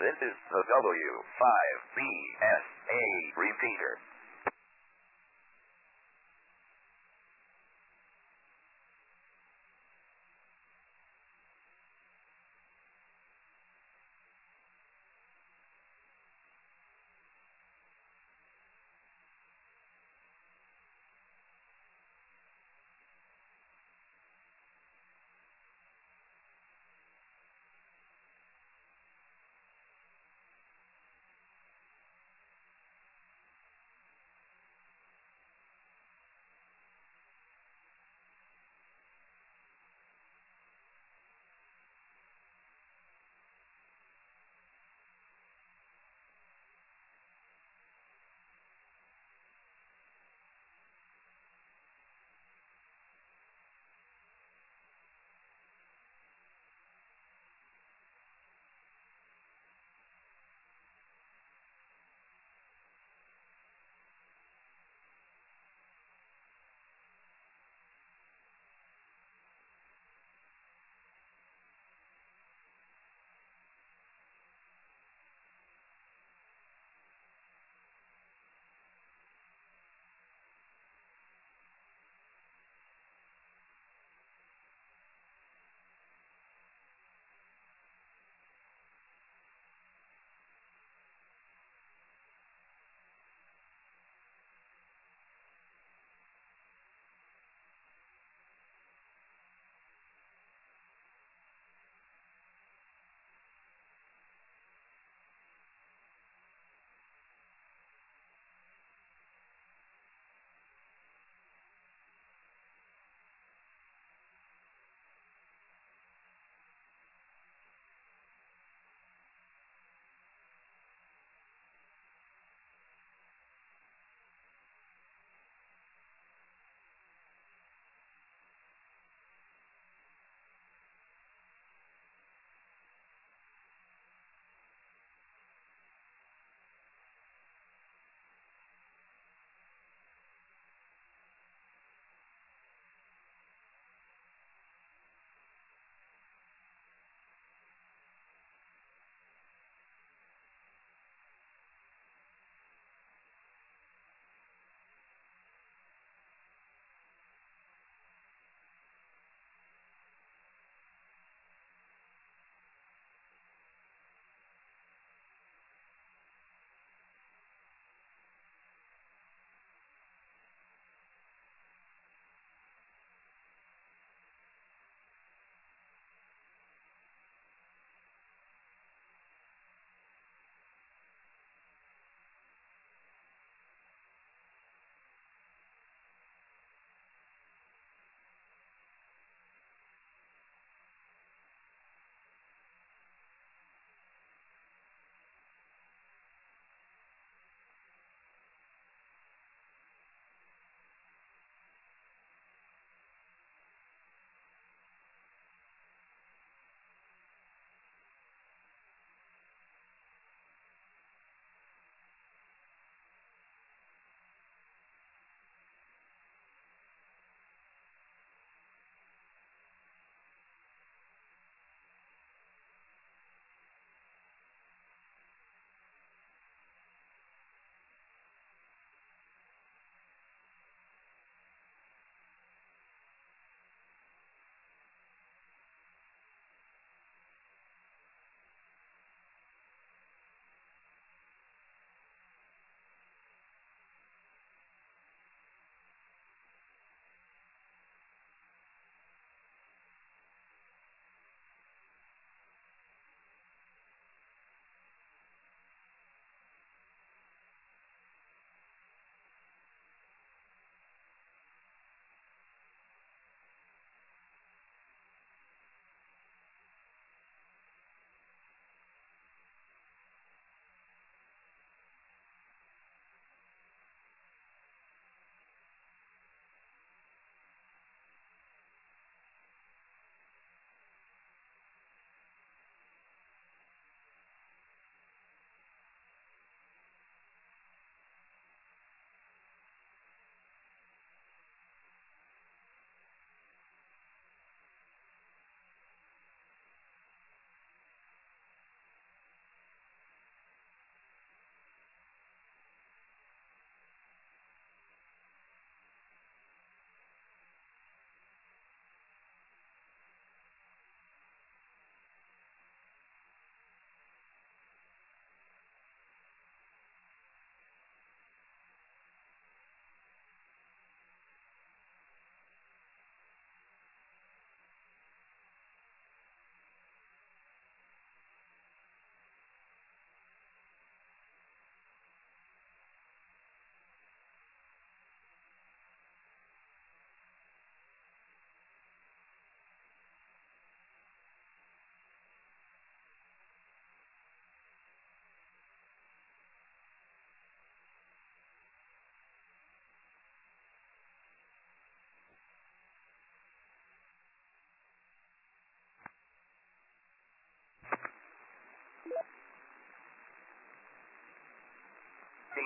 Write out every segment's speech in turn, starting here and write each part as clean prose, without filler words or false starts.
This is the W5BSA repeater.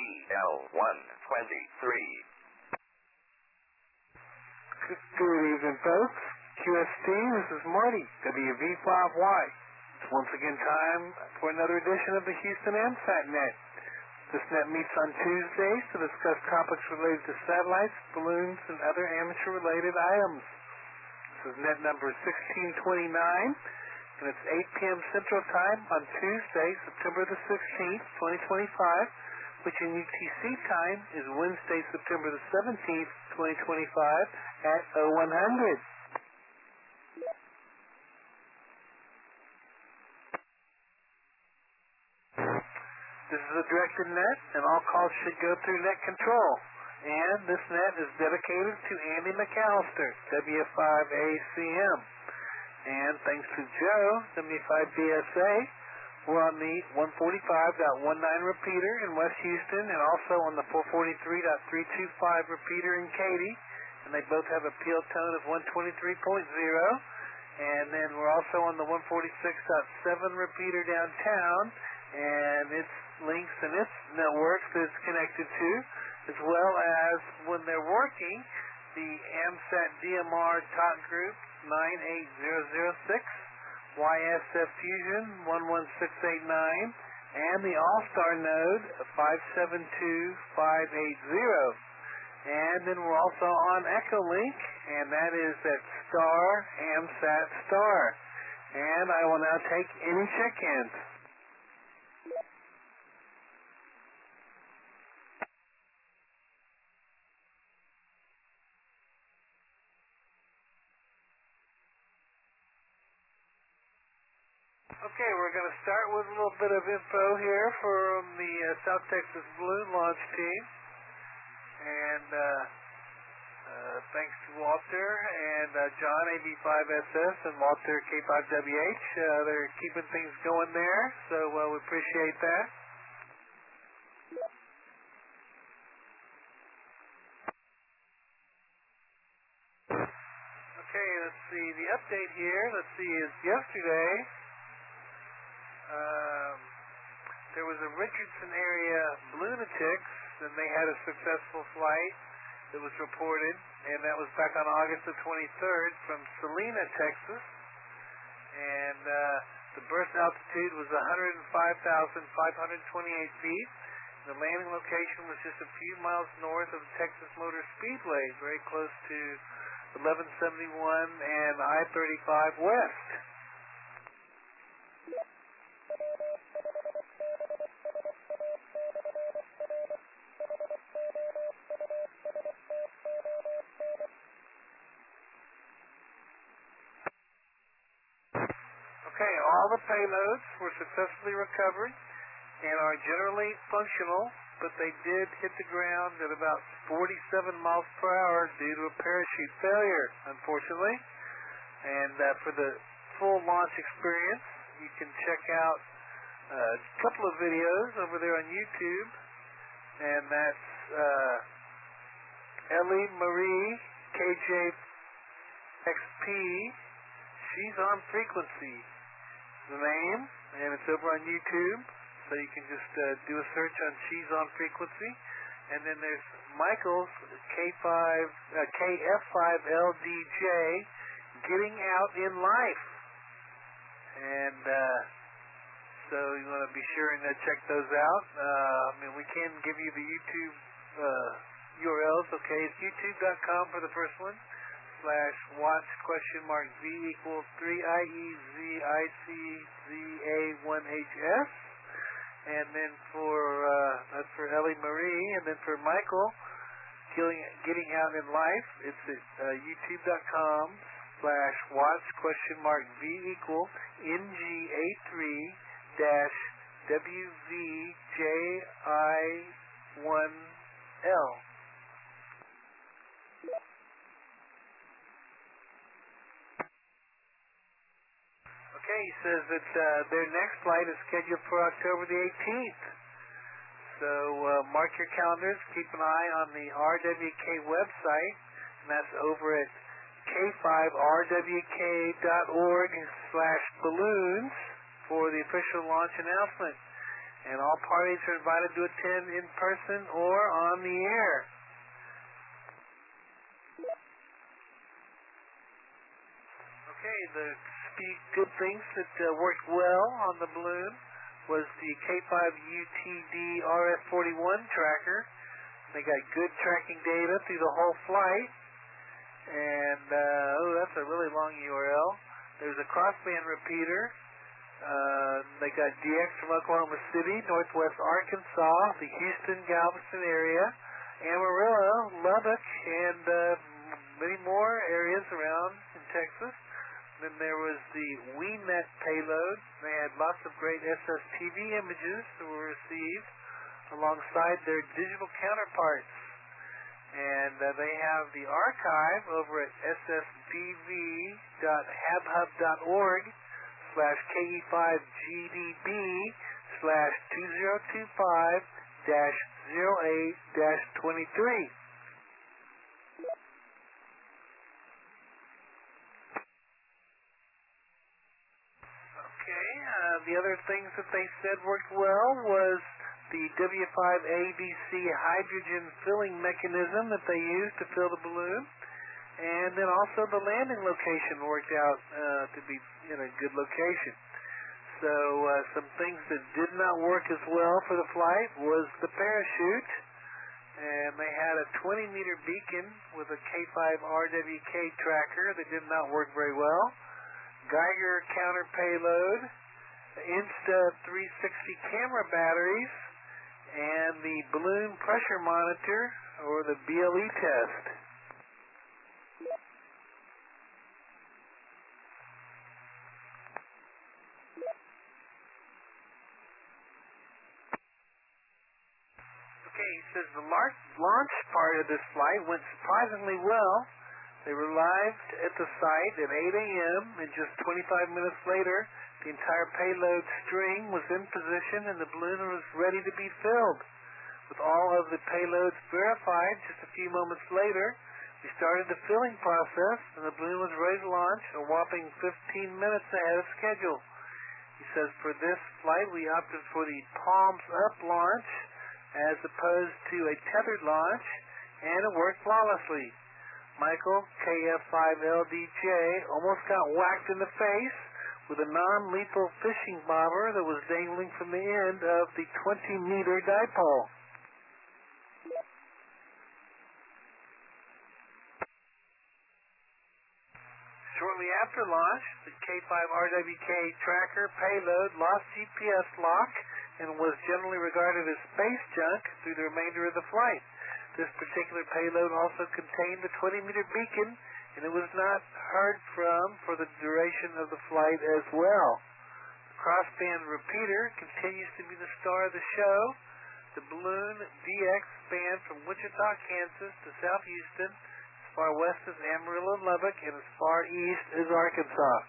EL123. Good evening, folks. QST, this is Marty, WV5Y. It's once again time for another edition of the Houston AMSAT Net. This net meets on Tuesdays to discuss topics related to satellites, balloons, and other amateur-related items. This is net number 1629, and it's 8 p.m. Central Time on Tuesday, September the 16th, 2025, which in UTC time is Wednesday, September the 17th, 2025 at 0100. This is a directed net, and all calls should go through net control. And this net is dedicated to Andy McAllister, W5ACM. And thanks to Joe, W5BSA, we're on the 145.19 repeater in West Houston and also on the 443.325 repeater in Katy. And they both have a PL tone of 123.0. And then we're also on the 146.7 repeater downtown, and its links and its networks that it's connected to, as well as when they're working, the AMSAT DMR Talk Group 98006, YSF Fusion 11689, and the All-Star Node 572580. And then we're also on Echolink, and that is at Star AMSAT Star. And I will now take any check-ins. Okay, we're going to start with a little bit of info here from the South Texas Balloon Launch Team. And thanks to Walter and John, AB5SS, and Walter, K5WH. They're keeping things going there, so we appreciate that. Okay, let's see. The update here, let's see, is yesterday. There was a Richardson area Balloonatics, and they had a successful flight that was reported, and that was back on August the 23rd from Salina, Texas. And the burst altitude was 105,528 feet. The landing location was just a few miles north of the Texas Motor Speedway, very close to 1171 and I-35 West. Okay, all the payloads were successfully recovered and are generally functional, but they did hit the ground at about 47 miles per hour due to a parachute failure, unfortunately. And for the full launch experience, you can check out a couple of videos over there on YouTube, and that's Ellie Marie KJXP. She's on Frequency, the name, and it's over on YouTube, so you can just do a search on She's on Frequency. And then there's Michael's KF5LDJ, Getting Out in Life. And so you want to be sure and check those out. We can give you the YouTube URLs. Okay, it's youtube.com for the first one, /watch?VV3IEZICZA1HS. And then that's for Ellie Marie. And then for Michael, Getting Out in Life, it's at youtube.com/watch?VV-NG83-WVJI1L. Okay, he says that their next flight is scheduled for October the 18th. So mark your calendars. Keep an eye on the RWK website, and that's over at k5rwk.org/balloons for the official launch announcement. and all parties are invited to attend in person or on the air. Okay, the few good things that worked well on the balloon was the K5UTD RF41 tracker. They got good tracking data through the whole flight. And, that's a really long URL. There's a crossband repeater. They got DX from Oklahoma City, Northwest Arkansas, the Houston, Galveston area, Amarillo, Lubbock, and many more areas around in Texas. Then there was the WeNet payload. They had lots of great SSTV images that were received alongside their digital counterparts. And they have the archive over at ssdv.habhub.org/KE5GDB/2025-08-23. The other things that they said worked well was the W5ABC hydrogen filling mechanism that they used to fill the balloon, and then also the landing location worked out to be in a good location. So some things that did not work as well for the flight was the parachute, and they had a 20-meter beacon with a K5RWK tracker that did not work very well, Geiger counter payload, Insta360 camera batteries, and the balloon pressure monitor, or the BLE test. Okay, he says the launch part of this flight went surprisingly well. They arrived at the site at 8 a.m. and just 25 minutes later, the entire payload string was in position and the balloon was ready to be filled. With all of the payloads verified, just a few moments later, we started the filling process and the balloon was ready to launch a whopping 15 minutes ahead of schedule. He says for this flight we opted for the palms up launch as opposed to a tethered launch, and it worked flawlessly. Michael, KF5LDJ, almost got whacked in the face with a non-lethal fishing bobber that was dangling from the end of the 20-meter dipole. Shortly after launch, the K5RWK tracker payload lost GPS lock and was generally regarded as space junk through the remainder of the flight. This particular payload also contained the 20-meter beacon, and it was not heard from for the duration of the flight as well. The crossband repeater continues to be the star of the show. The balloon DX spanned from Wichita, Kansas to South Houston, as far west as Amarillo and Lubbock, and as far east as Arkansas.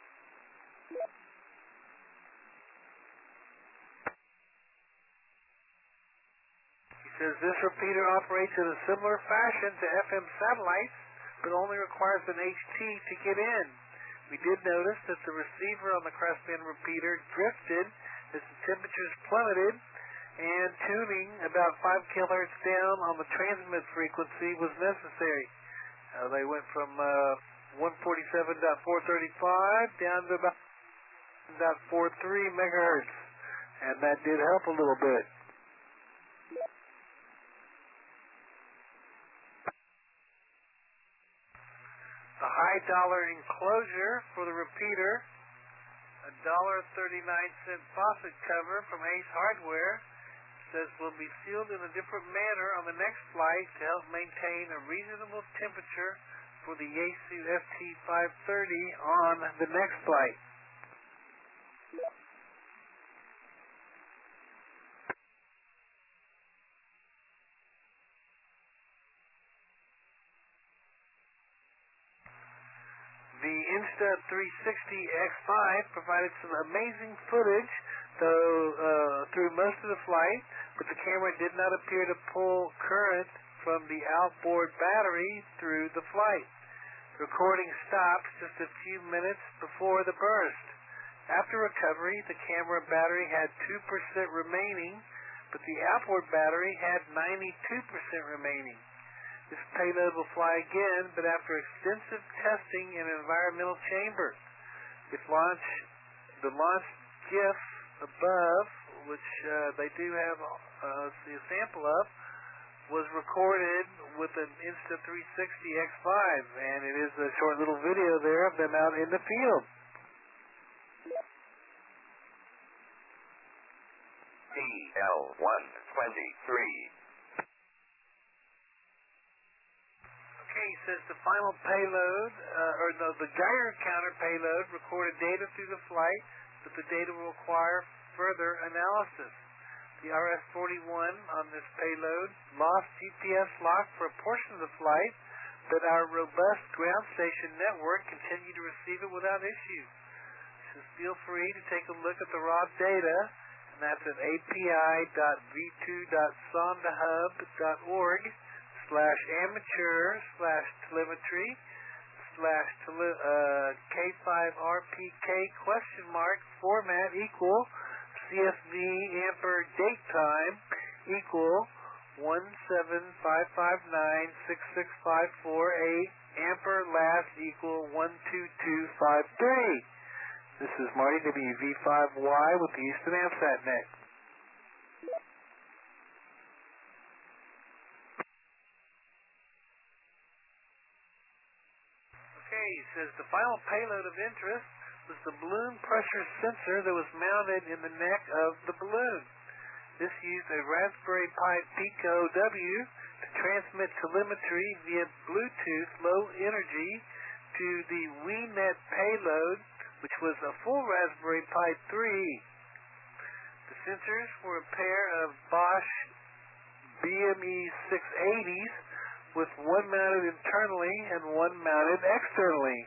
He says this repeater operates in a similar fashion to FM satellites, but only requires an HT to get in. We did notice that the receiver on the crossband repeater drifted as the temperatures plummeted, and tuning about 5 kHz down on the transmit frequency was necessary. They went from 147.435 down to about 0.43 megahertz, and that did help a little bit. The high dollar enclosure for the repeater, a $1.39 faucet cover from Ace Hardware, says will be sealed in a different manner on the next flight to help maintain a reasonable temperature for the Yaesu FT530 on the next flight. The Insta360 X5 provided some amazing footage, though through most of the flight, but the camera did not appear to pull current from the outboard battery through the flight. The recording stopped just a few minutes before the burst. After recovery, the camera battery had 2% remaining, but the outboard battery had 92% remaining. This payload will fly again, but after extensive testing in an environmental chamber. The launch GIF above, which they do have a sample of, was recorded with an Insta360 X5, and it is a short little video there of them out in the field. DL123. Okay, he says the final payload, the Geiger counter payload recorded data through the flight, but the data will require further analysis. The RS-41 on this payload lost GPS lock for a portion of the flight, but our robust ground station network continued to receive it without issue. So feel free to take a look at the raw data, and that's at api.v2.sondaHub.org/amateur/telemetry/K5RPK ? Format equal CSV amper date time equal 175596654 amper last equal 12253. This is Marty, WV5Y with the Houston AMSAT Net. Okay, he says the final payload of interest was the balloon pressure sensor that was mounted in the neck of the balloon. This used a Raspberry Pi Pico W to transmit telemetry via Bluetooth low energy to the WeNet payload, which was a full Raspberry Pi 3. The sensors were a pair of Bosch BME 680s with one mounted internally and one mounted externally.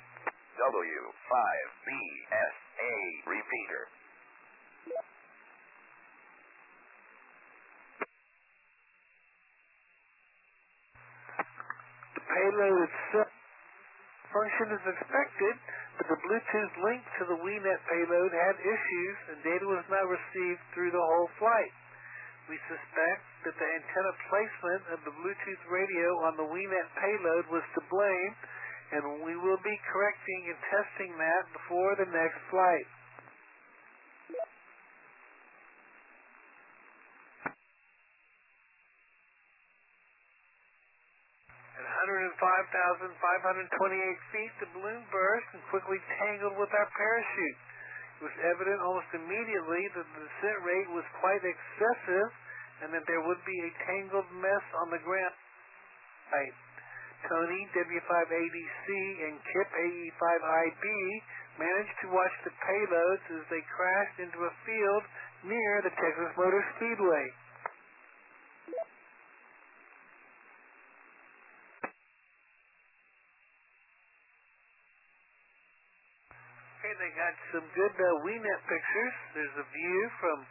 W5BSA repeater. The payload itself functioned as expected, but the Bluetooth link to the WeNet payload had issues and data was not received through the whole flight. We suspect that the antenna placement of the Bluetooth radio on the WeNet payload was to blame, and we will be correcting and testing that before the next flight. At 105,528 feet, the balloon burst and quickly tangled with our parachute. It was evident almost immediately that the descent rate was quite excessive and that there would be a tangled mess on the ground. Tony, W5ADC, and Kip, AE5IB, managed to watch the payloads as they crashed into a field near the Texas Motor Speedway. Okay, they got some good WeNet pictures. There's a view from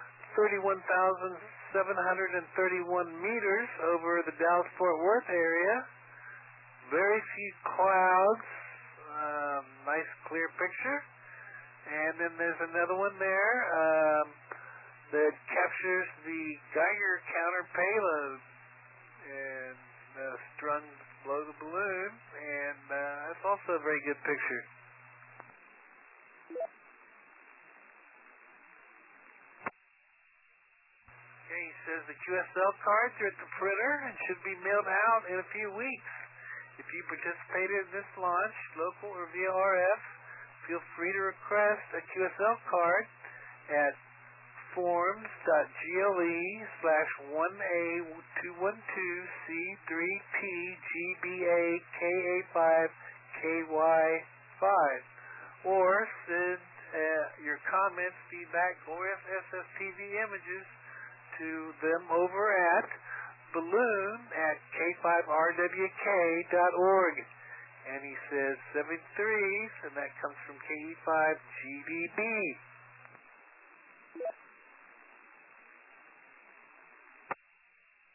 31,731 meters over the Dallas-Fort Worth area. Very few clouds. Nice clear picture. And then there's another one there that captures the Geiger counter payload and strung below the balloon. And that's also a very good picture. Okay, he says the QSL cards are at the printer and should be mailed out in a few weeks. If you participated in this launch, local or via RF, feel free to request a QSL card at forms.GLE/1A212CGBAKA5KY5 or send your comments, feedback, or SSTV images to them over at balloon@k5rwk.org. And he says 73s, and that comes from KE5GBB.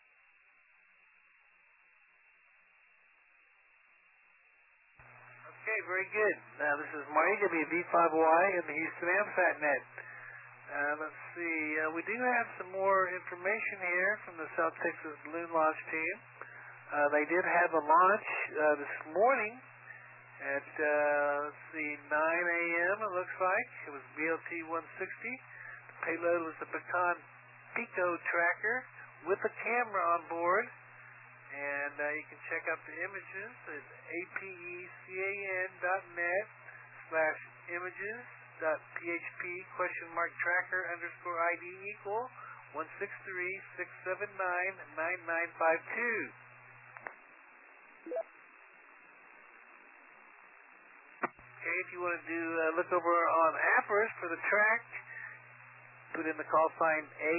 Okay, Okay, very good. This is Marty, WV5Y, in the Houston AMSAT net. Let's see. We do have some more information here from the South Texas Balloon Launch team. They did have a launch this morning at, 9 a.m. it looks like. It was BLT 160. The payload was the Baton Pico tracker with a camera on board. And you can check out the images at apeca.net/images.php?tracker_ID=163-679-9952. Okay, if you want to look over on Appers for the track, put in the call sign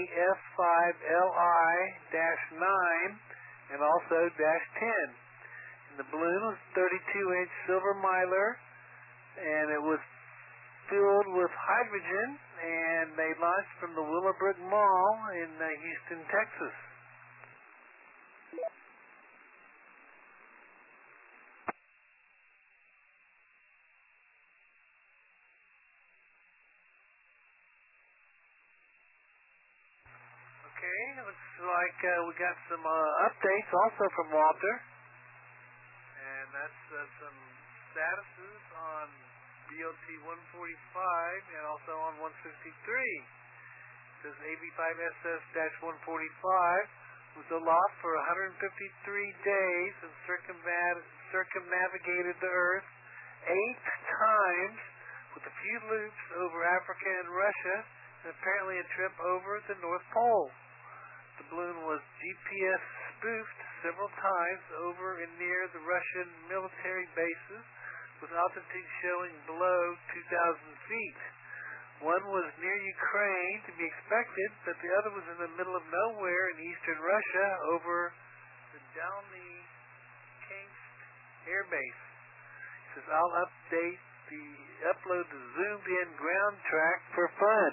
AF5LI-9 and also -10. And the balloon was 32-inch silver Mylar, and it was filled with hydrogen, and they launched from the Willowbrook Mall in Houston, Texas. Okay, it looks like we got some updates also from Walter, and that's some statuses on BLT 145 and also on 163. It says AB5SS-145 was aloft for 153 days and circumnavigated the Earth 8 times with a few loops over Africa and Russia, and apparently a trip over the North Pole. The balloon was GPS spoofed several times over and near the Russian military bases, with altitude showing below 2,000 feet. One was near Ukraine, to be expected, but the other was in the middle of nowhere in eastern Russia over the Dalny-Kansk Air Base. It says, I'll upload the zoomed-in ground track for fun.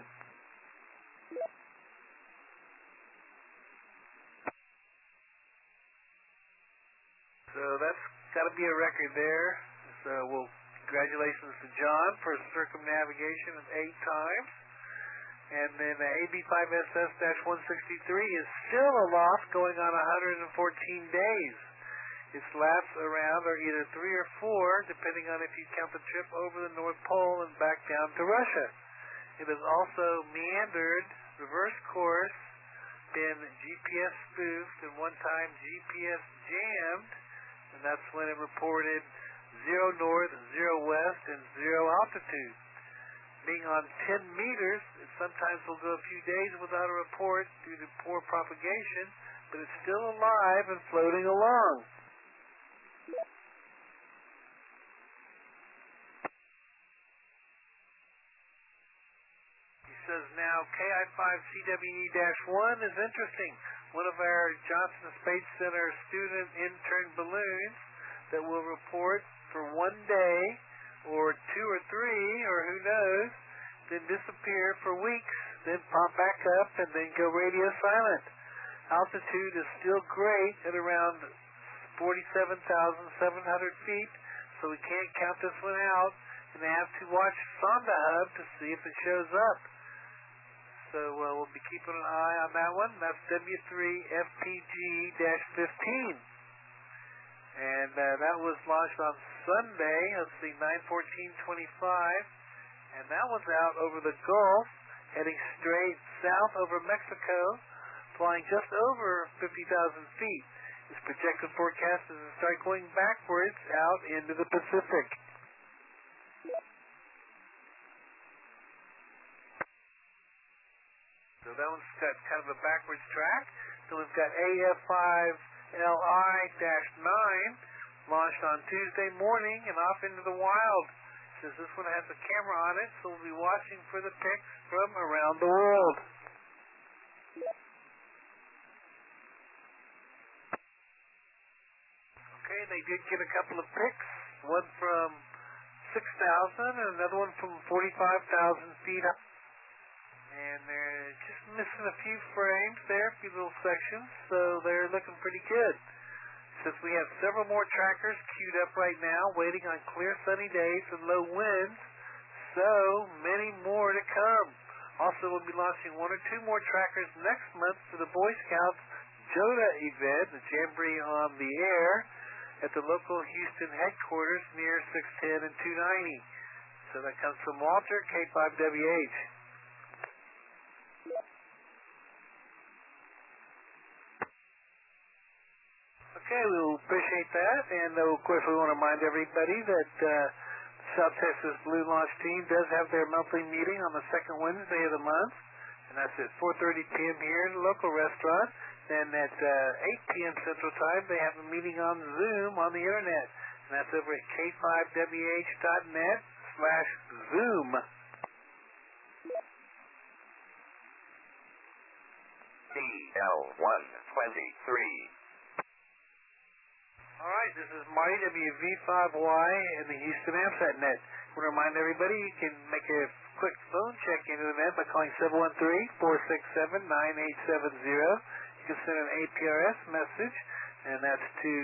So that's got to be a record there. So congratulations to John for circumnavigation of 8 times. And then AB5SS-163 is still aloft, going on 114 days. Its laps around are either 3 or 4, depending on if you count the trip over the North Pole and back down to Russia. It has also meandered, reverse course, been GPS spoofed, and one time GPS jammed, and that's when it reported 0 north, 0 west, and 0 altitude. Being on 10 meters, it sometimes will go a few days without a report due to poor propagation, but it's still alive and floating along. He says now KI-5CWE-1 is interesting. One of our Johnson Space Center student intern balloons that will report for 1 day or 2 or 3 or who knows, then disappear for weeks, then pop back up and then go radio silent. Altitude is still great at around 47,700 feet, so we can't count this one out and have to watch Sonda Hub to see if it shows up. So we'll be keeping an eye on that one. That's W3FPG-15. And that was launched on Sunday, let's see, 9/14/25. And that was out over the Gulf, heading straight south over Mexico, flying just over 50,000 feet. Its projected forecast is to start going backwards out into the Pacific. So that one's got kind of a backwards track. So we've got AF5LI-9 launched on Tuesday morning and off into the wild. Since this one has a camera on it, so we'll be watching for the pics from around the world. Okay, they did get a couple of pics. One from 6,000 and another one from 45,000 feet up. And they're just missing a few frames there, a few little sections, so they're looking pretty good. since we have several more trackers queued up right now, waiting on clear sunny days and low winds, so many more to come. Also, we'll be launching 1 or 2 more trackers next month for the Boy Scouts JOTA event, the Jamboree on the Air, at the local Houston headquarters near 610 and 290. So that comes from Walter, K5WH. Okay, we will appreciate that, and of course we want to remind everybody that the South Texas Blue Launch Team does have their monthly meeting on the second Wednesday of the month, and that's at 4:30 p.m. here in the local restaurant. Then at 8 p.m. Central Time, they have a meeting on Zoom on the internet, and that's over at k5wh.net/Zoom. BL123. All right, this is Marty, WV5Y, and the Houston AMSAT net. I want to remind everybody you can make a quick phone check into the net by calling 713-467-9870. You can send an APRS message, and that's to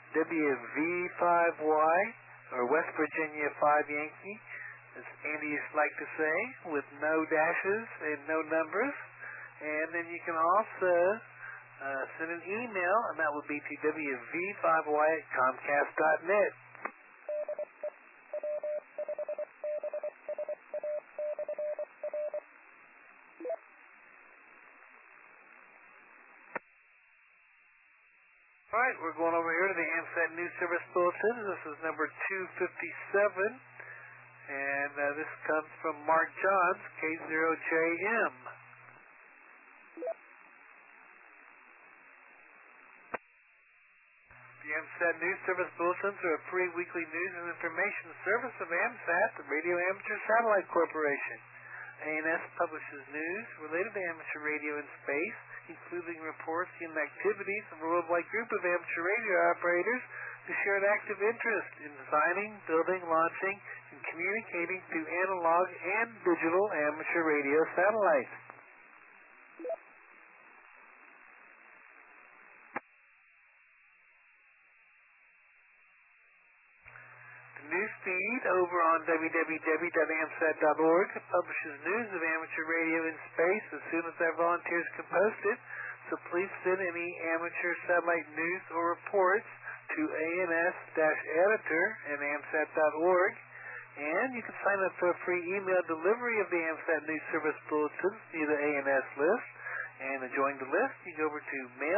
WV5Y, or West Virginia 5 Yankee, as Andy used to like to say, with no dashes and no numbers. And then you can also send an email, and that would be to wv5y@comcast.net. All right, we're going over here to the AMSAT News Service Bulletin. This is number 257, and this comes from Mark Johns, K0JM. The AMSAT News Service Bulletins are a free weekly news and information service of AMSAT, the Radio Amateur Satellite Corporation. ANS publishes news related to amateur radio in space, including reports and activities of a worldwide group of amateur radio operators who share an active interest in designing, building, launching, and communicating through analog and digital amateur radio satellites. News feed over on www.amsat.org publishes news of amateur radio in space as soon as our volunteers can post it, so please send any amateur satellite news or reports to ans-editor@amsat.org, and you can sign up for a free email delivery of the AMSAT News Service Bulletins via the ANS list, and to join the list, you go over to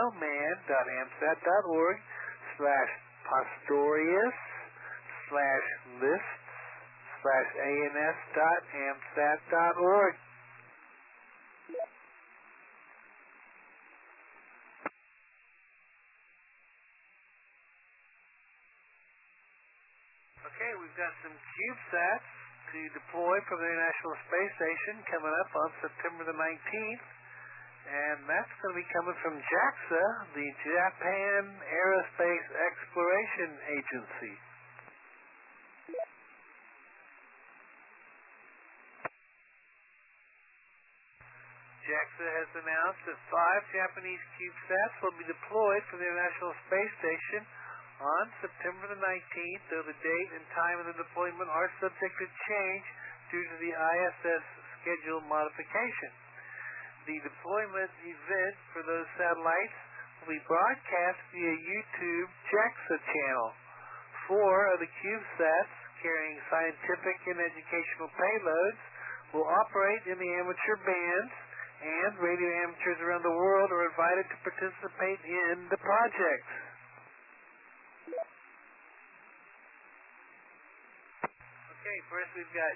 mailman.amsat.org/pastorius/lists/ans.amsat.org. Okay, we've got some CubeSats to deploy from the International Space Station coming up on September the 19th. And that's going to be coming from JAXA, the Japan Aerospace Exploration Agency. JAXA has announced that 5 Japanese CubeSats will be deployed from the International Space Station on September the 19th, though the date and time of the deployment are subject to change due to the ISS schedule modification. The deployment event for those satellites will be broadcast via YouTube JAXA channel. 4 of the CubeSats carrying scientific and educational payloads will operate in the amateur bands, and radio amateurs around the world are invited to participate in the projects. Okay, first we've got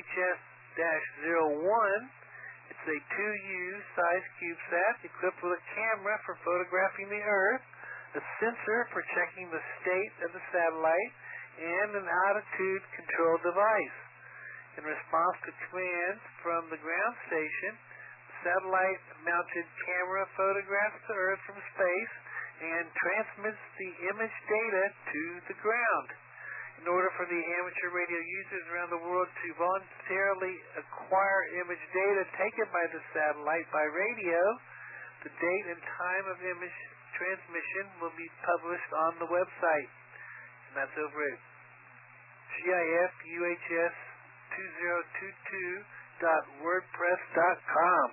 GHS-01. It's a 2U size CubeSat equipped with a camera for photographing the Earth, a sensor for checking the state of the satellite, and an altitude control device. In response to commands from the ground station, the satellite-mounted camera photographs the Earth from space and transmits the image data to the ground. In order for the amateur radio users around the world to voluntarily acquire image data taken by the satellite by radio, the date and time of image transmission will be published on the website. And that's over at GIFUHS2022.wordpress.com.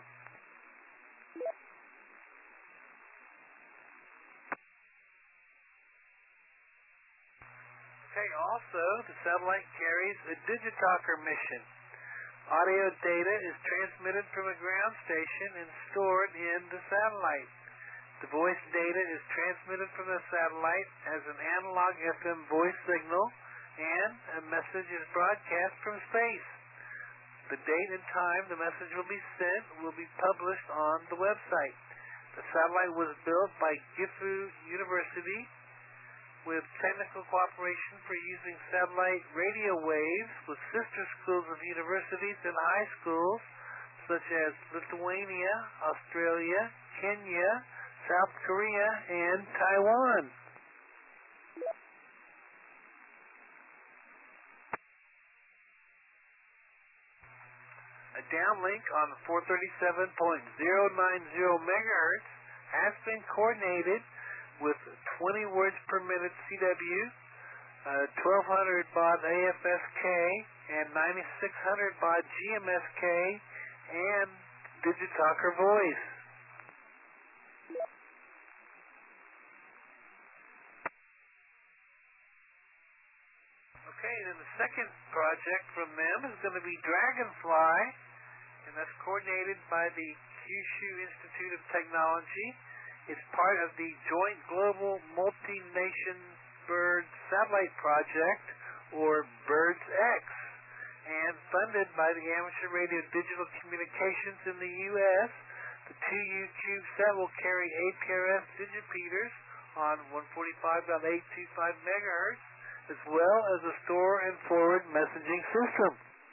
Okay, also, the satellite carries a Digitalker mission. Audio data is transmitted from a ground station and stored in the satellite. The voice data is transmitted from the satellite as an analog FM voice signal, and a message is broadcast from space. The date and time the message will be sent will be published on the website. The satellite was built by Gifu University with technical cooperation for using satellite radio waves with sister schools of universities and high schools such as Lithuania, Australia, Kenya, South Korea, and Taiwan. A downlink on 437.090 megahertz has been coordinated with 20 words per minute CW, 1200 baud AFSK, and 9600 baud GMSK, and Digitalker voice. Okay, then the second project from them is going to be Dragonfly, and that's coordinated by the Kyushu Institute of Technology. It's part of the Joint Global Multi-Nation Bird Satellite Project, or BIRDS-X, and funded by the Amateur Radio Digital Communications in the U.S. The 2U CubeSat will carry APRS digipeaters on 145.825 megahertz, as well as a store and forward messaging system.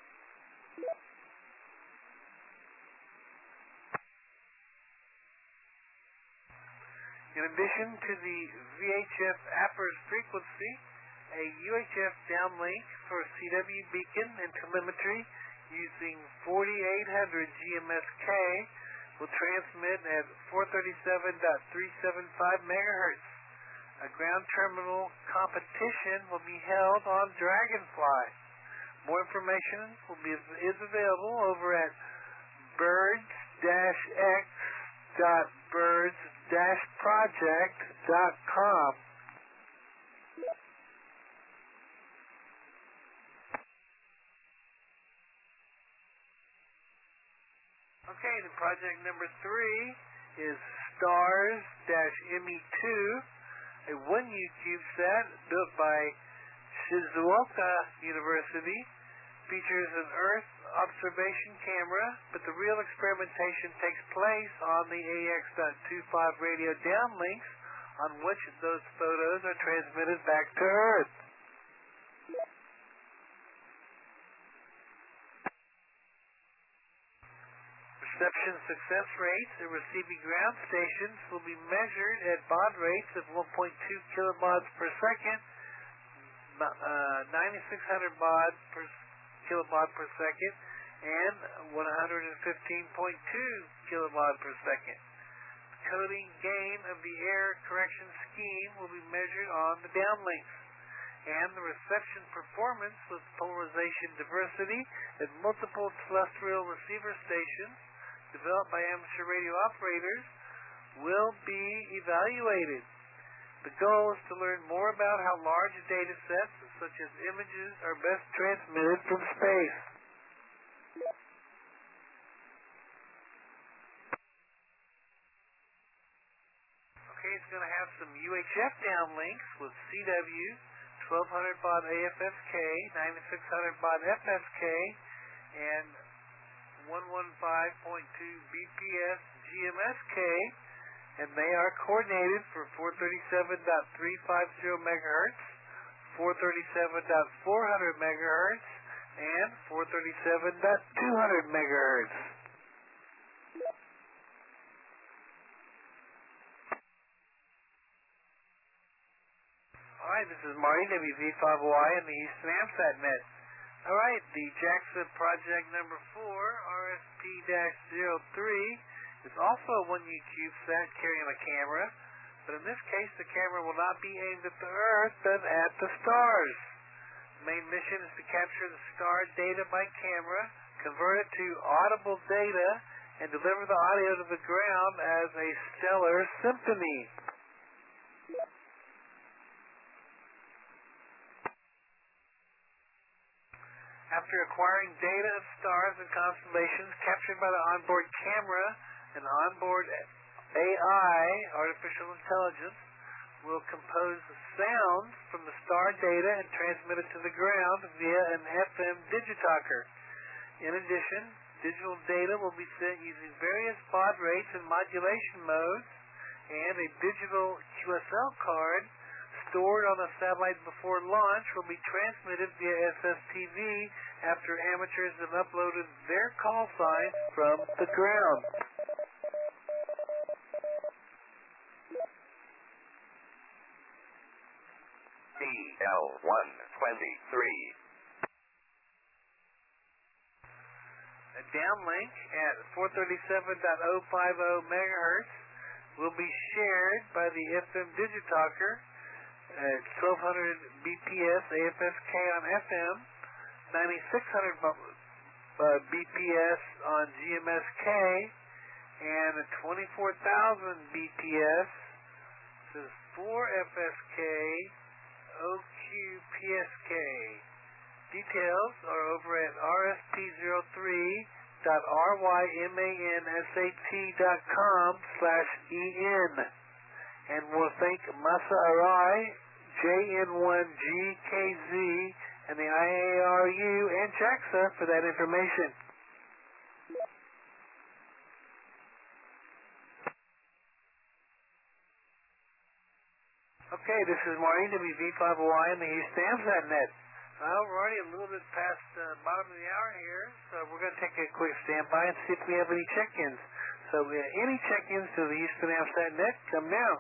In addition to the VHF Appers frequency, a UHF downlink for CW beacon and telemetry using 4800 GMSK will transmit at 437.375 megahertz. A ground terminal competition will be held on Dragonfly. More information is available over at birds-x.birds-project.com. Okay, the project number 3 is STARS-ME2, a 1U CubeSat built by Shizuoka University. Features an Earth observation camera, but the real experimentation takes place on the AX.25 radio downlinks on which those photos are transmitted back to Earth. Reception success rates at receiving ground stations will be measured at baud rates of 1.2 kilobaud per second, 9600 baud per kilobaud per second, and 115.2 kilobaud per second. The coding gain of the error correction scheme will be measured on the downlinks, and the reception performance with polarization diversity at multiple terrestrial receiver stations developed by amateur radio operators will be evaluated. The goal is to learn more about how large data sets, such as images, are best transmitted from space. Okay, it's going to have some UHF downlinks with CW, 1200 baud AFSK, 9600 baud FSK, and 115.2 BPS GMSK, and they are coordinated for 437.350 megahertz, 437.400 megahertz, and 437.200 megahertz. Alright, this is Marty, WV5Y, and the Houston AMSAT Net. Alright, the JAXA project number 4, RSP-03, is also a 1U CubeSat carrying a camera, but but in this case the camera will not be aimed at the Earth, but at the stars. The main mission is to capture the star data by camera, convert it to audible data, and deliver the audio to the ground as a stellar symphony. After acquiring data of stars and constellations captured by the onboard camera, an onboard AI, artificial intelligence, will compose sounds from the star data and transmit it to the ground via an FM digitalker. In addition, digital data will be sent using various baud rates and modulation modes, and a digital QSL card stored on a satellite before launch will be transmitted via SSTV after amateurs have uploaded their call signs from the ground. DL123. A downlink at 437.050 megahertz will be shared by the FM digitalker at 1200 BPS AFSK on FM, 9600 BPS on GMSK, and 24,000 BPS, this is 4FSK OQPSK. Details are over at rspz03.rymansat.com/en. And we'll thank Masa Arai, JN1GKZ, and the IARU and JAXA for that information. Okay, this is Maureen, WV5Y, and the Houston AMSAT.net. Well, we're already a little bit past the bottom of the hour here, so we're going to take a quick standby and see if we have any check-ins. So any check-ins to the Houston AMSAT.net, come now.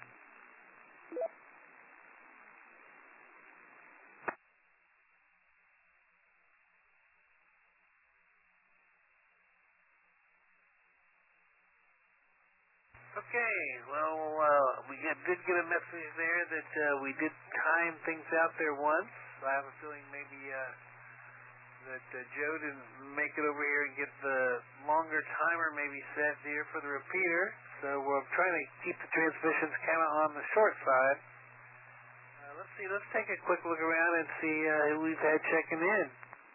Okay, well, we did get a message there that we did time things out there once. I have a feeling maybe that Joe didn't make it over here and get the longer timer maybe set here for the repeater. So we're trying to keep the transmissions kind of on the short side. Let's see, let's take a quick look around and see who we've had checking in.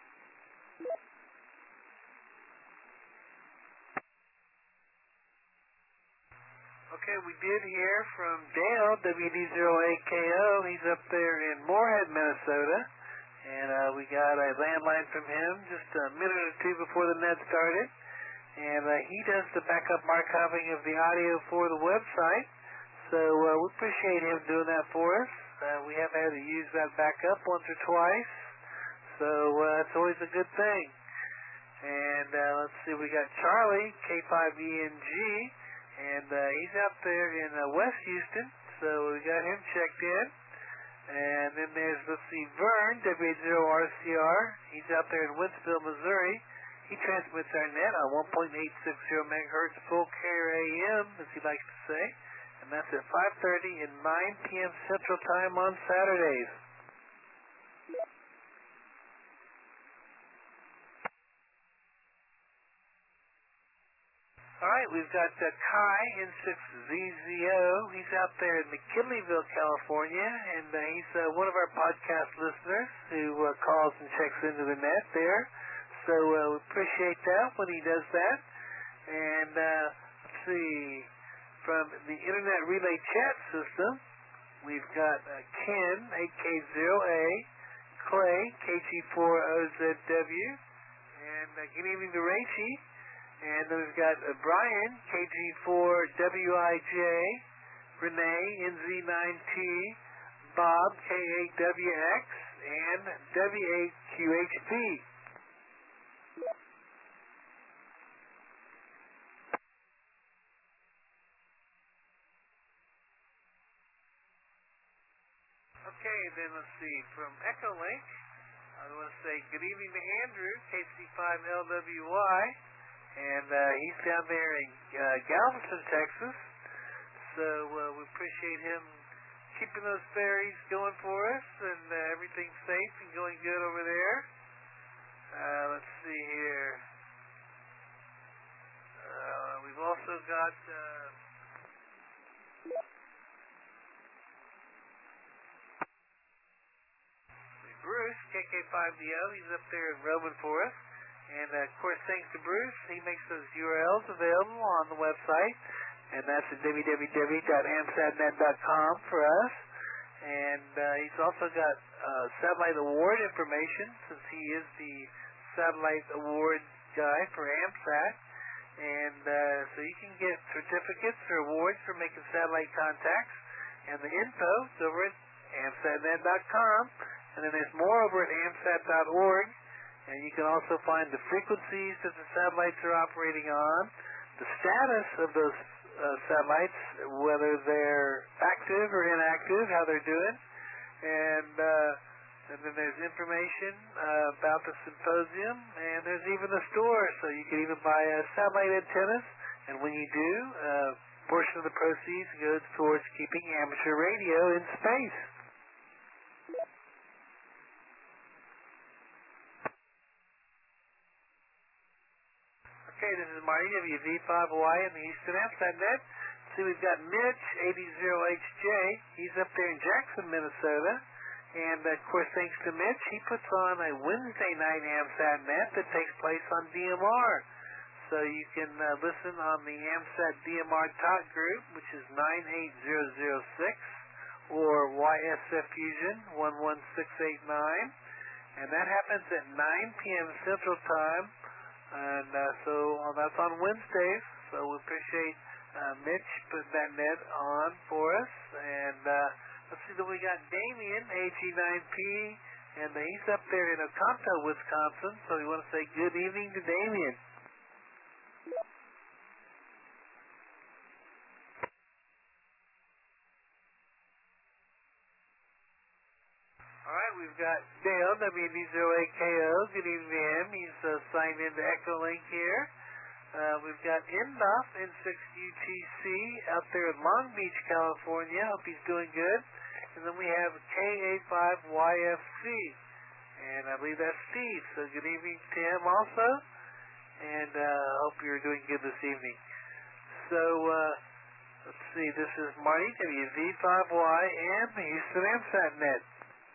Okay, we did hear from Dale, WD0AKO. He's up there in Moorhead, Minnesota. And we got a landline from him just a minute or two before the net started. And he does the backup archiving of the audio for the website. So we appreciate him doing that for us. We have had to use that backup once or twice. So it's always a good thing. And let's see, we got Charlie, K5ENG. And he's out there in West Houston, so we got him checked in. And then there's, let's see, Vern, W80RCR. He's out there in Wentzville, Missouri. He transmits our net on 1.860 megahertz full carrier AM, as he likes to say. And that's at 5:30 and 9 p.m. Central Time on Saturdays. All right, we've got Kai, N6ZZO. He's out there in McKinleyville, California, and he's one of our podcast listeners who calls and checks into the net there. So we appreciate that when he does that. And let's see, from the Internet Relay Chat System, we've got Ken, AK0A, Clay, KG4OZW, and good evening to Rachie. And then we've got Brian, KG4WIJ, Renee, NZ9T, Bob, K8WX, and W8QHP. Okay, then let's see, from Echolink, I want to say good evening to Andrew, KC5LWY. And he's down there in Galveston, Texas. So we appreciate him keeping those ferries going for us, and everything's safe and going good over there. Let's see here. We've also got Bruce, KK5DO. He's up there in Roman for us. And, of course, thanks to Bruce, he makes those URLs available on the website. And that's at www.amsatnet.com for us. And he's also got satellite award information, since he is the satellite award guy for AMSAT. And so you can get certificates or awards for making satellite contacts. And the info is over at amsatnet.com. And then there's more over at amsat.org. And you can also find the frequencies that the satellites are operating on, the status of those satellites, whether they're active or inactive, how they're doing. And then there's information about the symposium, and there's even a store, so you can even buy satellite antennas. And when you do, a portion of the proceeds goes towards keeping amateur radio in space. Okay, this is Marty, WV5 Hawaii in the Houston AMSAT net. See, we've got Mitch, 80HJ. He's up there in Jackson, Minnesota. And, of course, thanks to Mitch, he puts on a Wednesday night AMSAT net that takes place on DMR. So you can listen on the AMSAT DMR talk group, which is 98006, or YSF Fusion 11689. And that happens at 9 p.m. Central Time. And so that's on Wednesdays. So we appreciate Mitch putting that net on for us. And let's see, then we got Damien, AG9P, and he's up there in Oconto, Wisconsin. So we want to say good evening to Damien. All right, we've got Dale, WD08KO. Good evening to him. He's signed into Echolink here. We've got Indoff, N6UTC, out there in Long Beach, California. Hope he's doing good. And then we have KA5YFC. And I believe that's Steve. So good evening to him also. And hope you're doing good this evening. So, let's see. This is Marty, WV5Y, and the Houston AMSAT net.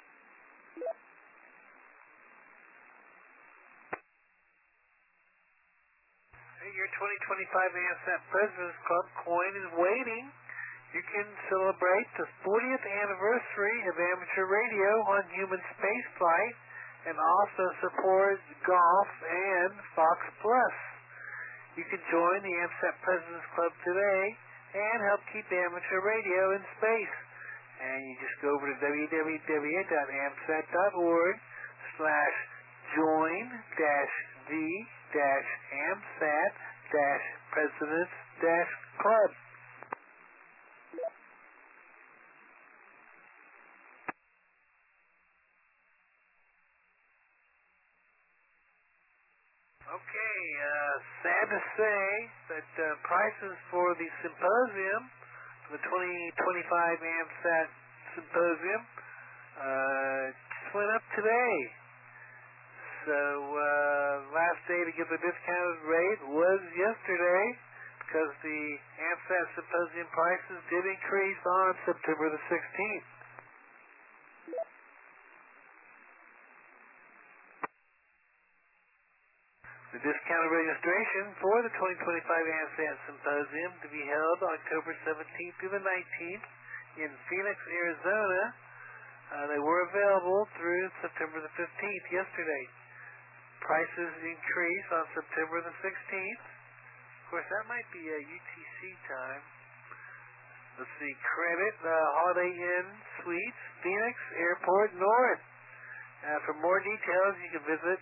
Your 2025 AMSAT President's Club coin is waiting. You can celebrate the 40th anniversary of amateur radio on human spaceflight and also support golf and Fox Plus. You can join the AMSAT President's Club today and help keep amateur radio in space. And you just go over to www.amsat.org/join-the-AMSAT-President's-Club. Okay, sad to say that prices for the symposium, the 2025 AMSAT Symposium, just went up today. So, last day to get the discounted rate was yesterday, because the AMSAT Symposium prices did increase on September the 16th. The discounted registration for the 2025 AMSAT Symposium to be held October 17th through the 19th in Phoenix, Arizona. They were available through September the 15th, yesterday. Prices increase on September the 16th. Of course, that might be a UTC time. Let's see, credit Holiday Inn Suites, Phoenix Airport North. For more details, you can visit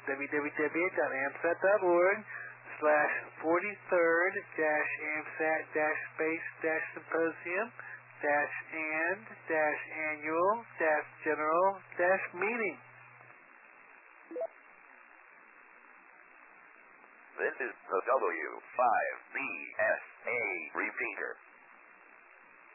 www.amsat.org/40third-AMSAT-space-symposium-annual-general-meeting. This is the W5BSA repeater.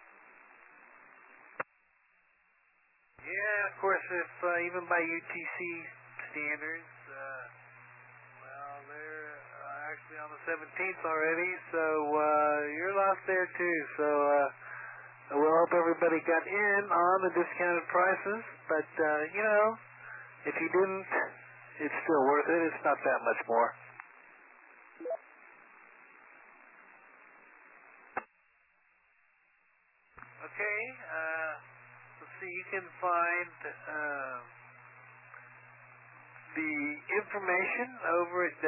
Yeah, of course, if even by UTC standards, well, they're actually on the 17th already, so you're lost there too. So we'll hope everybody got in on the discounted prices, but if you didn't, it's still worth it. It's not that much more. Okay, let's see, you can find the information over at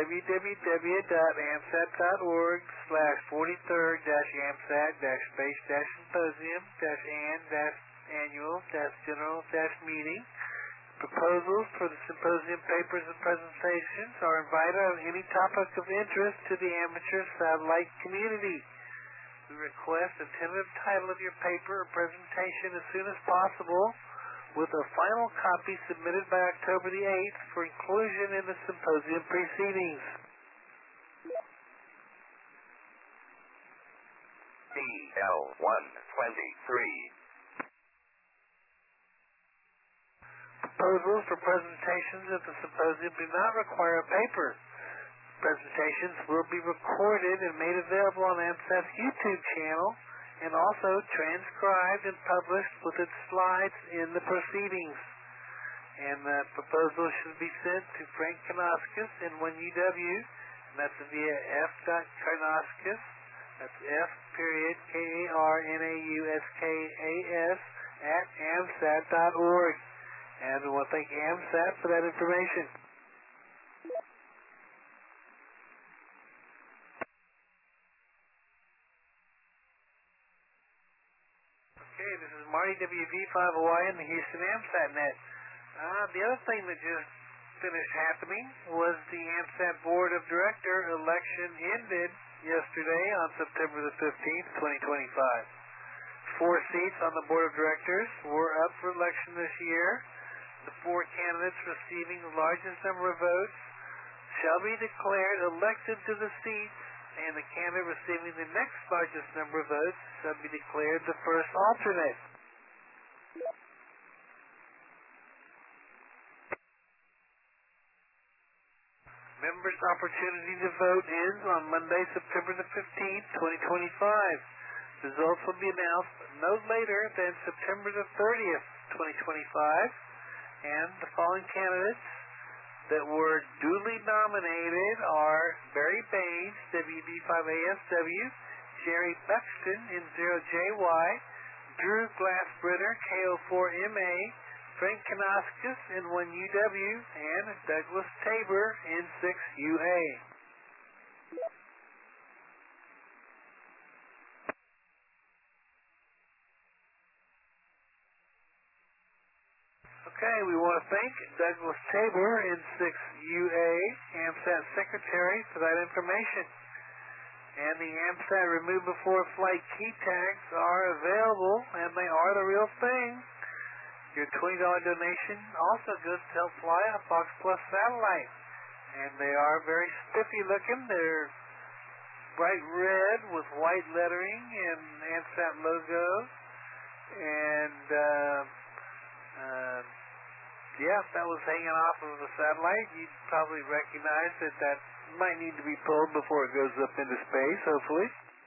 www.amsat.org/43rd-amsat-space-symposium-and-annual-general-meeting. Proposals for the symposium papers and presentations are invited on any topic of interest to the amateur satellite community. We request a tentative title of your paper or presentation as soon as possible, with a final copy submitted by October the 8th for inclusion in the symposium proceedings. DL-123. Proposals for presentations at the symposium do not require a paper. Presentations will be recorded and made available on AMSAT's YouTube channel, and also transcribed and published with its slides in the proceedings. And the proposal should be sent to Frank Karnauskas in 1UW, and that's via f.karnauskas, that's F.Karnauskas @amsat.org. And we want to thank AMSAT for that information. Okay, this is Marty WV5OI in the Houston AMSAT net. The other thing that just finished happening was the AMSAT Board of Director election ended yesterday on September the 15th, 2025. 4 seats on the Board of Directors were up for election this year. The 4 candidates receiving the largest number of votes shall be declared elected to the seats, and the candidate receiving the next largest number of votes shall be declared the first alternate. Members' opportunity to vote ends on Monday, September the 15th, 2025. Results will be announced no later than September the 30th, 2025. And the following candidates that were duly nominated are Barry Baines, WB5ASW, Jerry Buxton, N0JY, Drew Glassbritter, KO4MA, Frank Karnauskas, N1UW, and Douglas Tabor, N6UA. Okay, we want to thank Douglas Tabor, N6UA, AMSAT Secretary, for that information. And the AMSAT Remove Before Flight key tags are available, and they are the real thing. Your $20 donation also goes to help fly a Fox Plus satellite. And they are very spiffy looking. They're bright red with white lettering and AMSAT logo. And if that was hanging off of the satellite, you'd probably recognize that that might need to be pulled before it goes up into space, hopefully.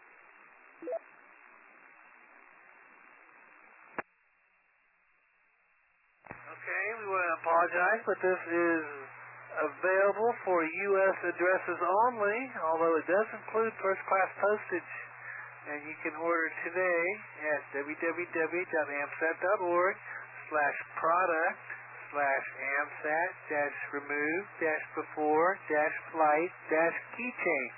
Okay, we want to apologize, but this is available for U.S. addresses only, although it does include first-class postage. And you can order today at www.amsat.org/product/AMSAT-remove-before-flight-keychain.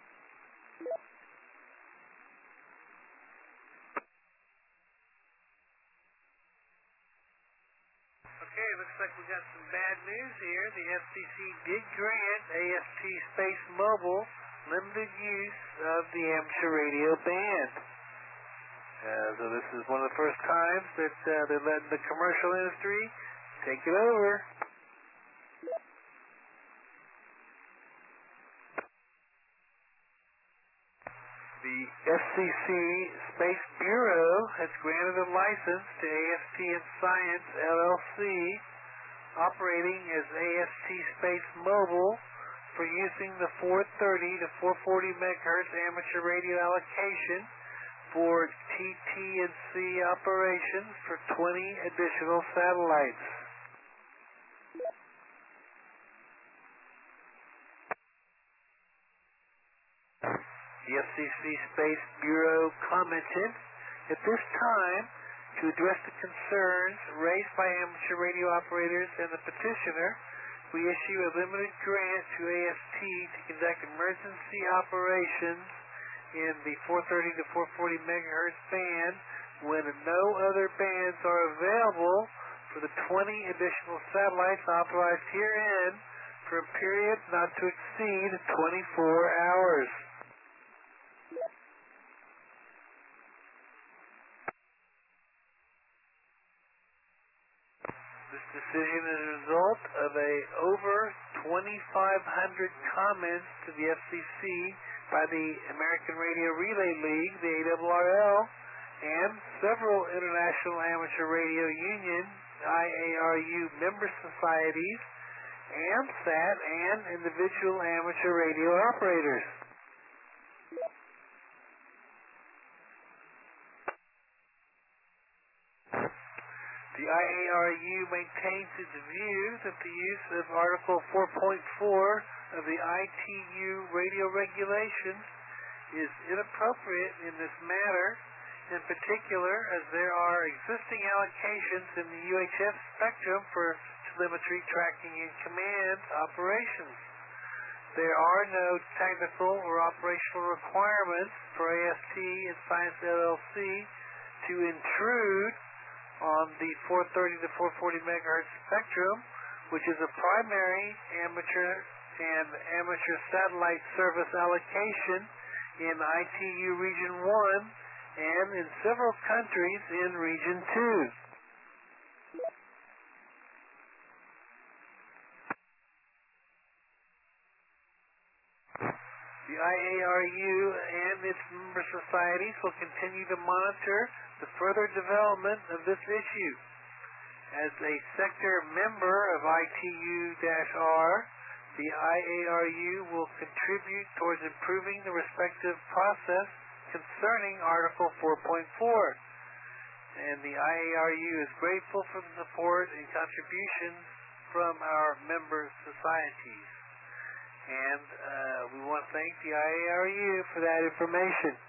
Okay, looks like we got some bad news here. The FCC did grant AST Space Mobile limited use of the amateur radio band. So this is one of the first times that they're letting the commercial industry take it over. The The FCC Space Bureau has granted a license to AST and Science LLC, operating as AST Space Mobile, for using the 430 to 440 megahertz amateur radio allocation for TT&C operations for 20 additional satellites. The FCC Space Bureau commented, "At this time, to address the concerns raised by amateur radio operators and the petitioner, we issue a limited grant to AST to conduct emergency operations in the 430 to 440 megahertz band when no other bands are available for the 20 additional satellites authorized herein for a period not to exceed 24 hours. This decision is a result of over 2,500 comments to the FCC by the American Radio Relay League, the ARRL, and several International Amateur Radio Union, IARU, member societies, AMSAT, and individual amateur radio operators. The IARU maintains its view that the use of Article 4.4 of the ITU radio regulations is inappropriate in this matter, in particular as there are existing allocations in the UHF spectrum for telemetry tracking and command operations. There are no technical or operational requirements for AST and Science LLC to intrude on the 430 to 440 megahertz spectrum, which is a primary amateur and amateur satellite service allocation in ITU Region 1 and in several countries in Region 2. The IARU and its member societies will continue to monitor the further development of this issue. As a sector member of ITU-R, the IARU will contribute towards improving the respective process concerning Article 4.4. And the IARU is grateful for the support and contributions from our member societies. And we want to thank the IARU for that information.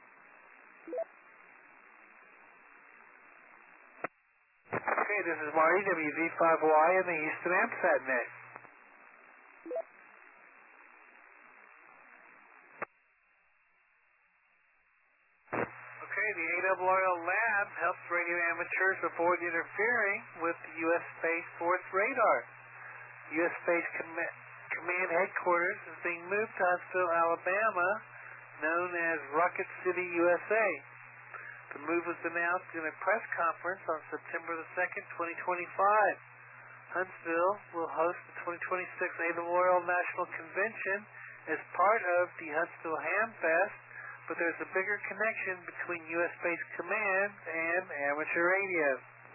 Okay, this is Marty, WV5Y, and the Houston AMSAT Net. Okay, the ARRL Lab helps radio amateurs avoid interfering with the U.S. Space Force radar. U.S. Space Command Headquarters is being moved to Huntsville, Alabama, known as Rocket City, USA. The move was announced in a press conference on September the 2nd, 2025. Huntsville will host the 2026 ARRL National Convention as part of the Huntsville Hamfest, but there's a bigger connection between U.S. Space Command and amateur radio.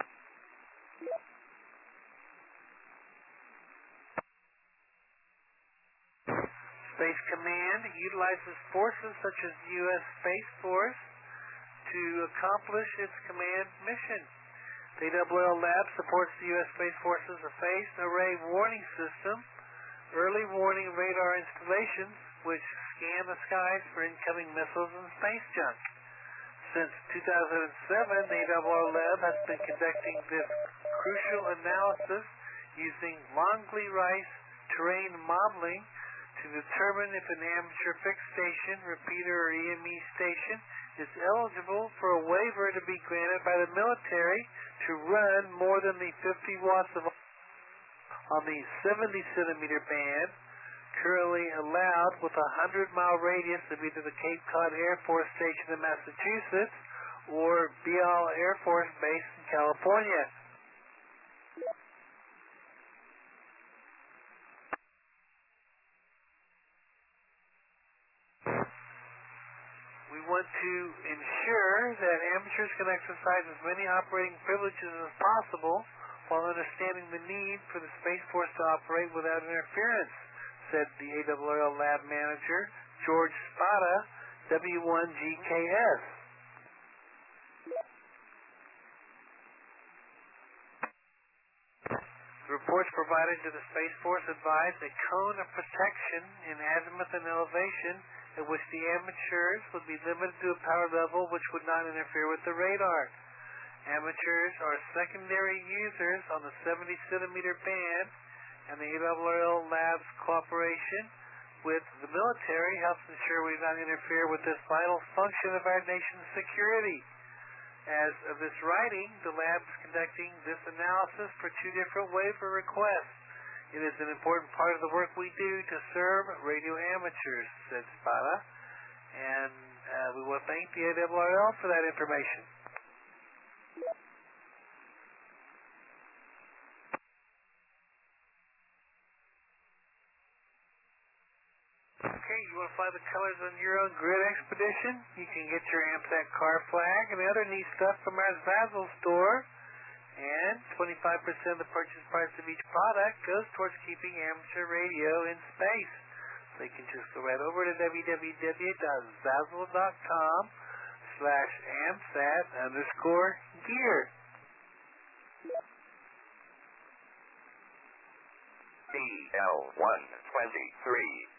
Space Command utilizes forces such as the U.S. Space Force to accomplish its command mission. The ARRL Lab supports the U.S. Space Force's phased array warning system, early warning radar installations, which scan the skies for incoming missiles and space junk. Since 2007, the ARRL Lab has been conducting this crucial analysis using Longley-Rice terrain modeling to determine if an amateur fixed station, repeater, or EME station is eligible for a waiver to be granted by the military to run more than the 50 watts of on the 70-centimeter band, currently allowed with a 100-mile radius of either the Cape Cod Air Force Station in Massachusetts or Beale Air Force Base in California. We want to ensure that amateurs can exercise as many operating privileges as possible while understanding the need for the Space Force to operate without interference, said the ARRL lab manager, George Spada, W1GKS. The reports provided to the Space Force advised a cone of protection in azimuth and elevation at which the amateurs would be limited to a power level which would not interfere with the radar. Amateurs are secondary users on the 70-centimeter band, and the ARRL Lab's cooperation with the military helps ensure we do not interfere with this vital function of our nation's security. As of this writing, the lab is conducting this analysis for 2 different waiver requests. It is an important part of the work we do to serve radio amateurs, said Spada, and we will thank the ARRL for that information. Okay, you want to fly the colors on your own grid expedition? You can get your AMSAT car flag and other neat stuff from our Zazzle store. And 25% of the purchase price of each product goes towards keeping amateur radio in space. So you can just go right over to www.zazzle.com/AMSAT_gear. CL123.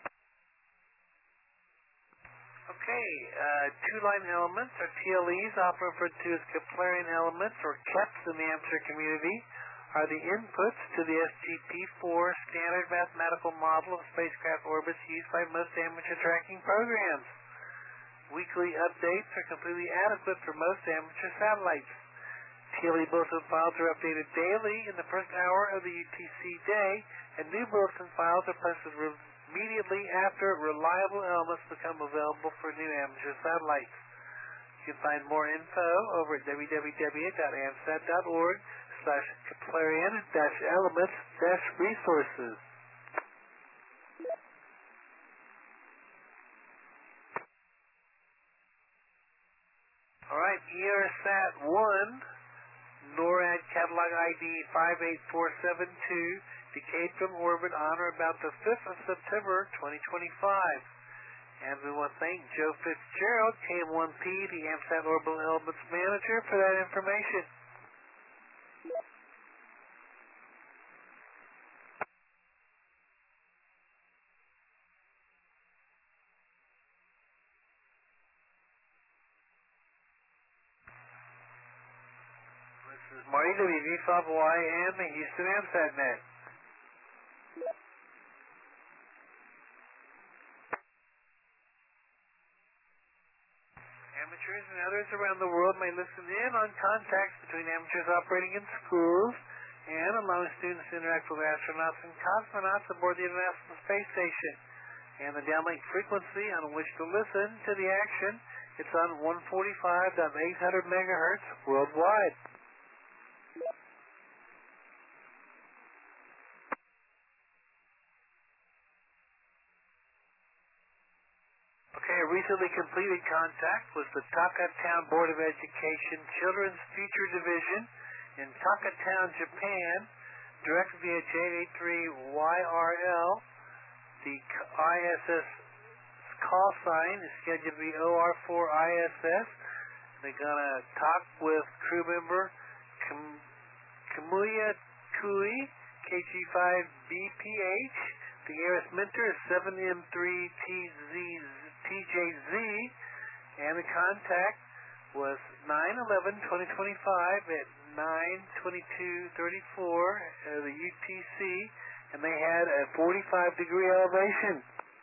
Okay, two-line elements, or TLEs, often referred to as Keplerian elements, or KEPs in the amateur community, are the inputs to the SGP-4 standard mathematical model of spacecraft orbits used by most amateur tracking programs. Weekly updates are completely adequate for most amateur satellites. TLE bulletin files are updated daily in the first hour of the UTC day, and new bulletin files are posted immediately after reliable elements become available for new amateur satellites. You can find more info over at www.amsat.org/Keplerian-elements-resources. Alright, ERSAT-1, NORAD catalog ID 58472, decayed from orbit on or about the 5th of September 2025. And we want to thank Joe Fitzgerald, KM1P, the AMSAT Orbital Elements Manager, for that information. This is Marty WV5Y and the Houston AMSAT Net. Amateurs and others around the world may listen in on contacts between amateurs operating in schools and allowing students to interact with astronauts and cosmonauts aboard the International Space Station. And the downlink frequency on which to listen to the action, it's on 145.800 megahertz worldwide. Okay, a recently completed contact was the Takatown Board of Education Children's Future Division in Takatown, Japan, directed via J83YRL. The ISS call sign is scheduled to be OR4ISS. They're going to talk with crew member Kamuya Kui, KG5BPH. The ARIS mentor is 7M3TJZ, and the contact was 9/11/2025 at 9:22:34 the UTC, and they had a 45-degree elevation.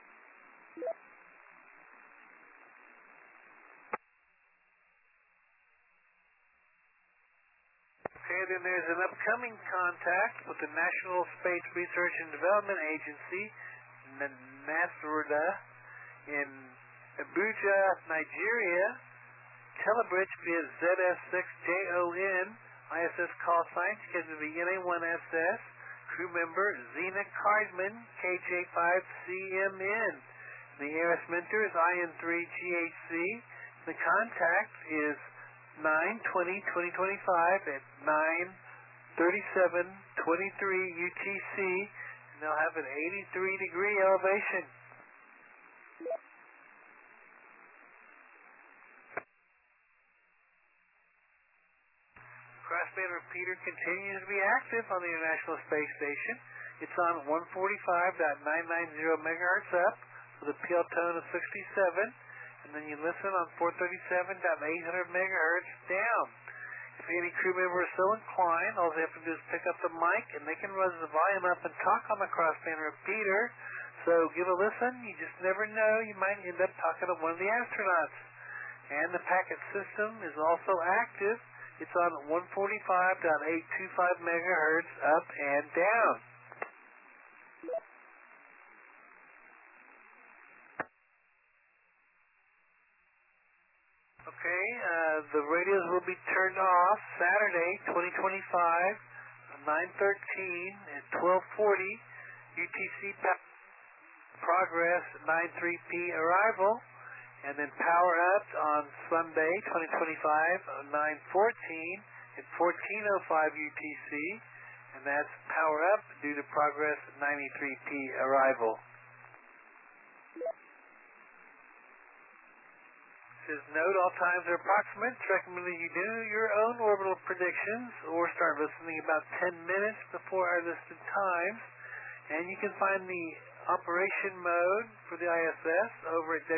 Okay, then there's an upcoming contact with the National Space Research and Development Agency, NASRDA, in Abuja, Nigeria. Telebridge via ZS6JON, ISS call sign scheduled to be NA1SS. Crew member Zena Cardman, KJ5CMN. The ARIS Mentor is IN3GHC. The contact is 9/20/2025 at 9:37:23 UTC, and they'll have an 83-degree elevation. Crossband repeater continues to be active on the International Space Station. It's on 145.990 megahertz up with a PL tone of 67, and then you listen on 437.800 megahertz down. If any crew member is so inclined, all they have to do is pick up the mic and they can raise the volume up and talk on the crossband repeater. So give a listen. You just never know. You might end up talking to one of the astronauts. And the packet system is also active. It's on 145.825 megahertz up and down. Okay, the radios will be turned off Saturday, 2025, 9:13 at 12:40 UTC progress, 93P arrival, and then power up on Sunday, 2025, 9:14 at 14:05 UTC, and that's power up due to progress, 93P arrival. Says note all times are approximate. It's recommended you do your own orbital predictions or start listening about 10 minutes before our listed times. And you can find the operation mode for the ISS over at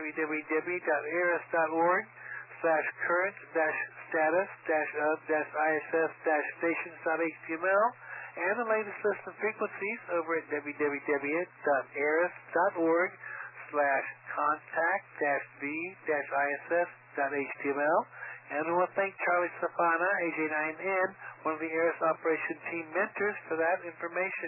www.aris.org/current-status-of-iss-stations.html and the latest list of frequencies over at www.aris.org/contact-v-iss.html. And I want to thank Charlie Safana, AJ9N, one of the ARIS Operation Team mentors, for that information.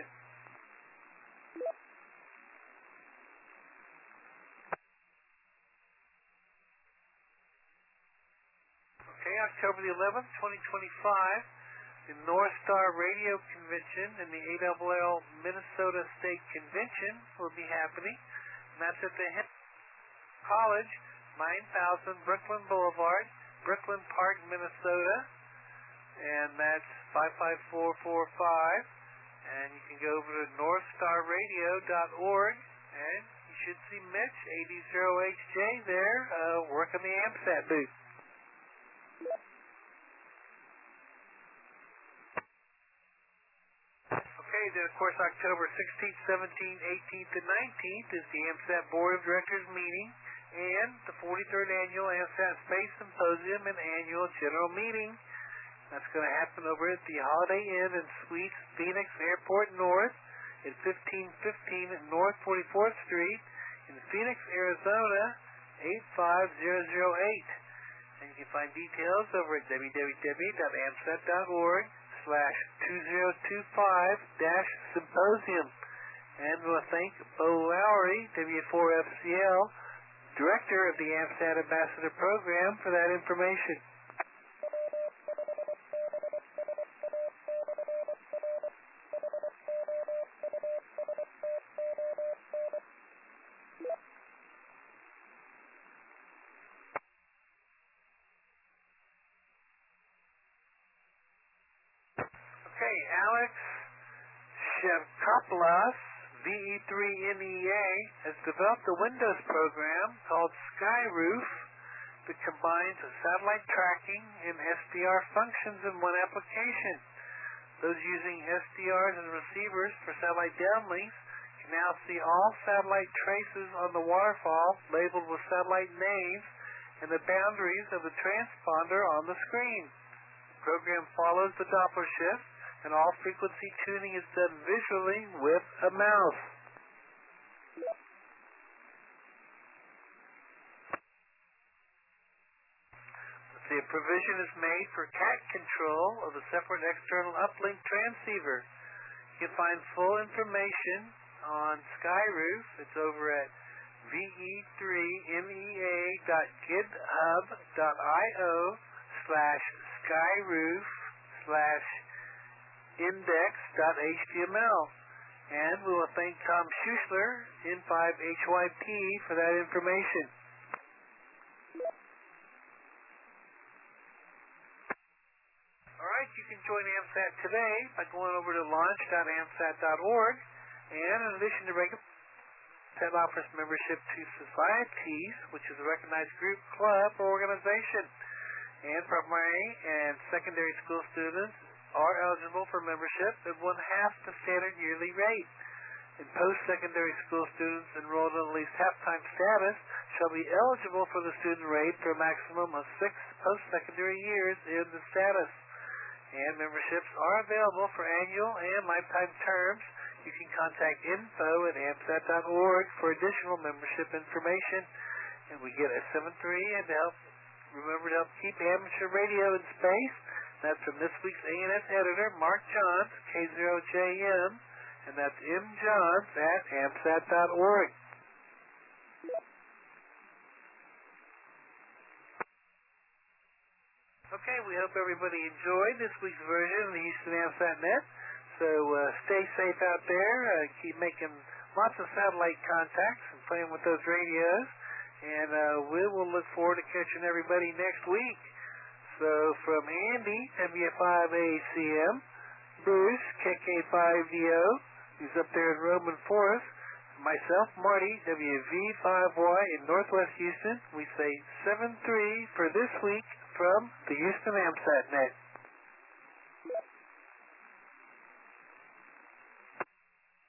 Okay, October the 11th, 2025, the North Star Radio Convention and the ALL Minnesota State Convention will be happening. And that's at the College, 9000 Brooklyn Boulevard, Brooklyn Park, Minnesota. And that's 55445. And you can go over to northstarradio.org, and you should see Mitch, 80HJ there, working the AMSAT booth. Okay, then of course October 16th, 17th, 18th, and 19th is the AMSAT Board of Directors meeting and the 43rd Annual AMSAT Space Symposium and Annual General Meeting. That's going to happen over at the Holiday Inn and Suites, Phoenix Airport North at 1515 North 44th Street in Phoenix, Arizona, 85008. And you can find details over at www.amsat.org/2025-symposium. And we'll thank Bo Lowry, W4FCL, Director of the AMSAT Ambassador Program, for that information. Okay, Alex Shevkopoulos, VE3NEA, has developed a Windows program called SkyRoof that combines satellite tracking and SDR functions in one application. Those using SDRs and receivers for satellite downlinks can now see all satellite traces on the waterfall labeled with satellite names and the boundaries of the transponder on the screen. The program follows the Doppler shift, and all frequency tuning is done visually with a mouse. The provision is made for CAT control of a separate external uplink transceiver. You can find full information on SkyRoof. It's over at ve3nea.github.io/skyroof/index.html. And we will thank Tom Schuessler, N5HYP, for that information. Alright, you can join AMSAT today by going over to launch.amsat.org. And in addition to regular, AMSAT offers membership to societies, which is a recognized group, club, or organization. And primary and secondary school students are eligible for membership at 1/2 the standard yearly rate. And post-secondary school students enrolled in at least half-time status shall be eligible for the student rate for a maximum of 6 post-secondary years in the status. And memberships are available for annual and lifetime terms. You can contact info@amsat.org for additional membership information. And we get a 7-3 and remember to help keep amateur radio in space. That's from this week's ANS editor, Mark Johns, K0JM, and that's mjohns@amsat.org. Okay, we hope everybody enjoyed this week's version of the Houston AMSAT Net. So stay safe out there. Keep making lots of satellite contacts and playing with those radios. And we will look forward to catching everybody next week. So from Andy, W5ACM, Bruce, KK5DO, who's up there in Roman Forest, myself, Marty, WV5Y in Northwest Houston, we say 7-3 for this week from the Houston AMSAT Net.